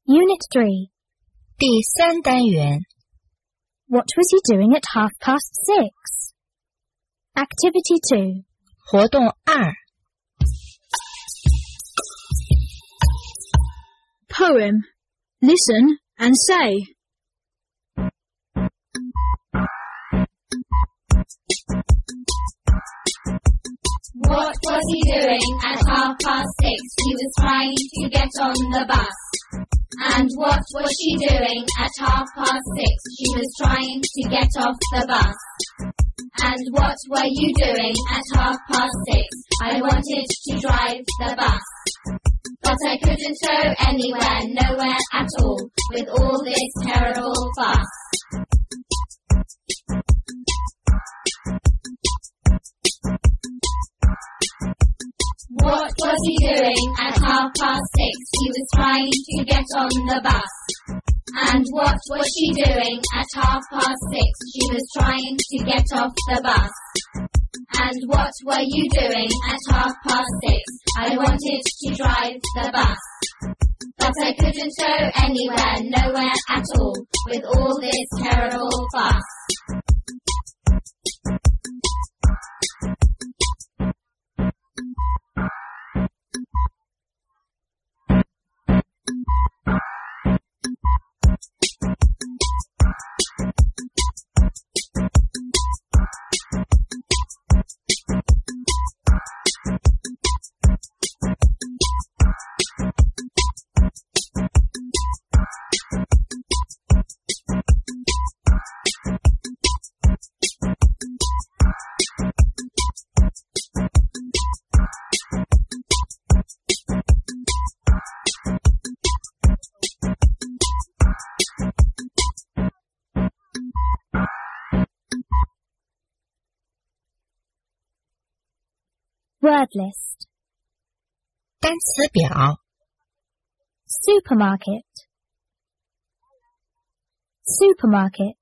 Unit 3. 第3单元 What was he doing at 6:30? Activity 2. 活动2 Poem. Listen and say. What was he doing at 6:30? He was trying to get on the bus. And what was she doing at 6:30? She was trying to get off the bus. And what were you doing at 6:30? I wanted to drive the bus. But I couldn't go anywhere, nowhere at all, with all this terrible fuss. What was he doing at 6:30? He was trying to get on the bus. And what was she doing at 6:30? She was trying to get off the bus. And what were you doing at 6:30? I wanted to drive the bus. But I couldn't go anywhere, nowhere at all, with all this terrible fuss. Word list. 单词表 Supermarket. Supermarket.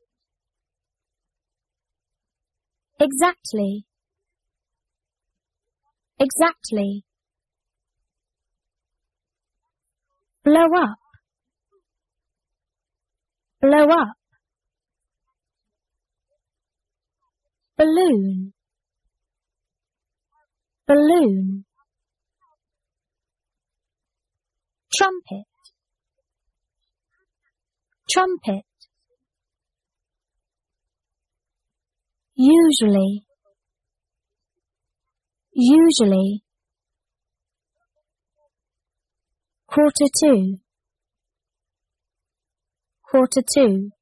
Exactly. Exactly. Blow up. Blow up. Balloon. Balloon. Trumpet. Trumpet. Usually. Usually. 2:45. 2:45.